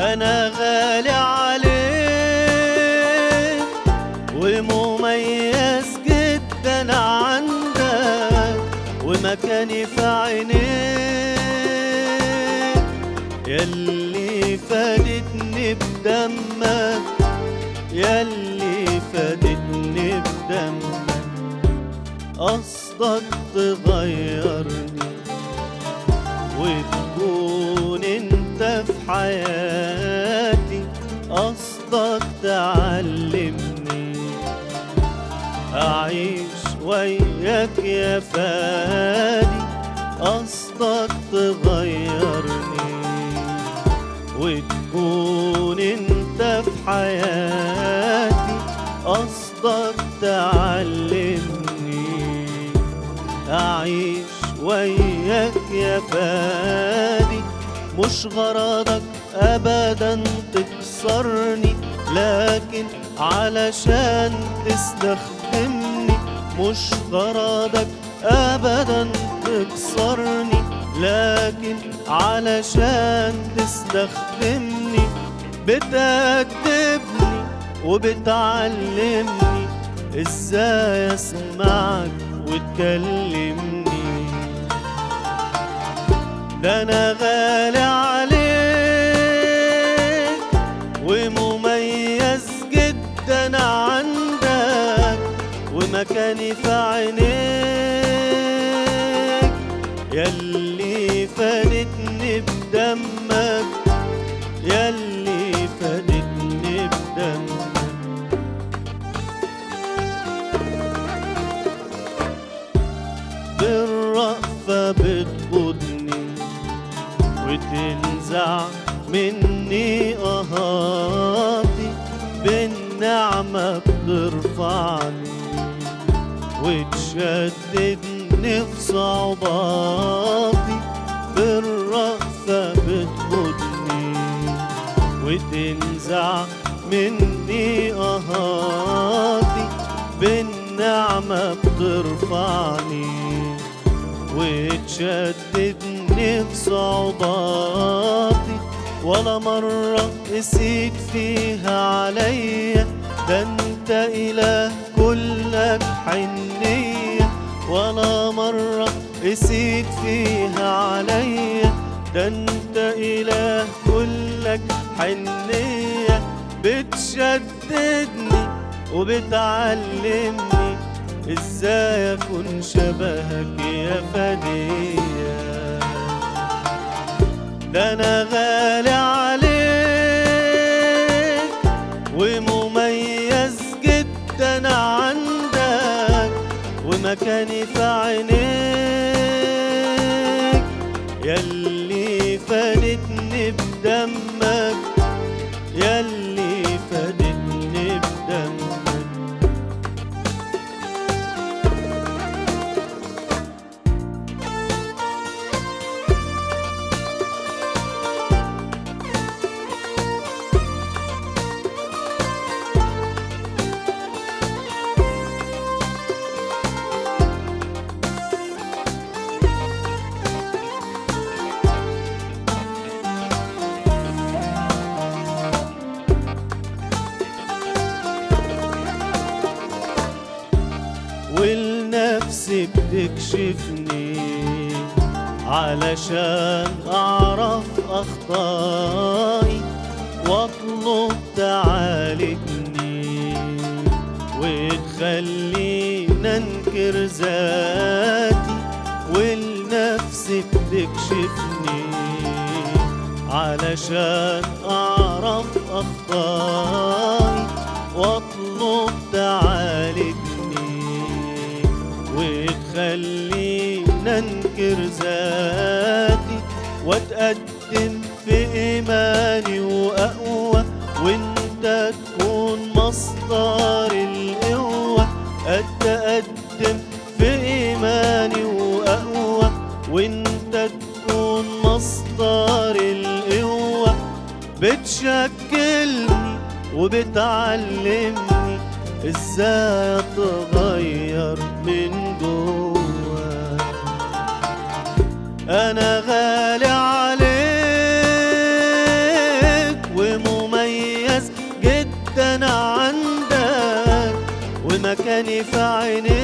أنا غالي عليك ومميز جدا عندك، ومكاني في عينيك ياللي فادتني بدمك، ياللي فادتني بدمك. قصدك تغيرني وتكون انت في حياتي، قصدك تعلمني اعيش وياك يا فادي، قصدك تغيرني وتكون انت في حياتي، قصدك تعلمني أعيش وياك يا فادي. مش غرضك أبدا تكسرني، لكن علشان تستخدمني. مش غرضك أبدا تكسرني، لكن علشان تستخدمني. بتأدبني وبتعلمني ازاي اسمعك وتكلمني. ده انا غالي عليك ومميز جدا عندك، ومكاني في عينيك ياللي فادتني بدمك، ياللي فادتني بدمك. بالرأفة بتقودني وتنزع مني قهاتي، بالنعمة بترفعني وتشددني في صعوباتي. بالرأفة بتقودني وتنزع مني قهاتي، بالنعمة بترفعني وتشددني في صعوباتي. ولا مرة قسيت فيها عليا، ده انت إله كلك حنية. ولا مرة قسيت فيها عليا، ده انت إله كلك حنية. بتشددني وبتعلمني ازاي اكون شبهك يا فدية. ده انا غالي عليك ومميز جدا عندك، ومكاني في عينيك ياللي فادتني بدمك، ياللي فادتني بدمك. والنفس بتكشفني علشان أعرف أخطائي وأطلب تعالجني، وتخليني أنكر ذاتي. والنفس بتكشفني علشان أعرف أخطائي وأطلب تعالجني، وتخليني أنكر ذاتي. وأتقدم في إيماني وأقوى، وأنت تكون مصدر القوة. أتقدم في إيماني وأقوى، وأنت تكون مصدر القوة. بتشكلني وبتعلمني ازاي اتغير من جوا. انا غالي عليك في عينيك